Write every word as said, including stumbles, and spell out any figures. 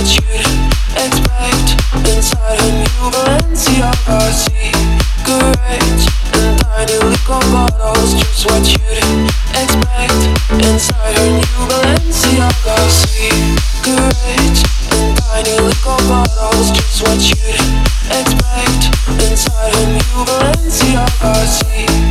what you'd expect inside a new Balenciaga. Cigarettes and tiny liquor bottles, just what you'd expect inside a new Balenciaga. Cigarettes and tiny liquor bottles, just what you'd expect inside a new Balenciaga.